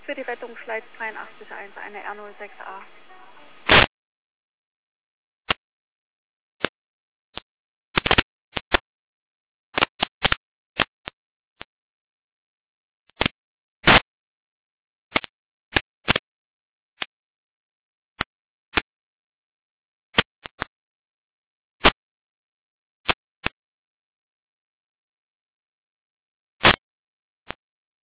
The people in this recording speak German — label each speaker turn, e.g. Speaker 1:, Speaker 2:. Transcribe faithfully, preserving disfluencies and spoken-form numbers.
Speaker 1: Für die Rettungsleitung zweiundachtzig eins, eine R null sechs A.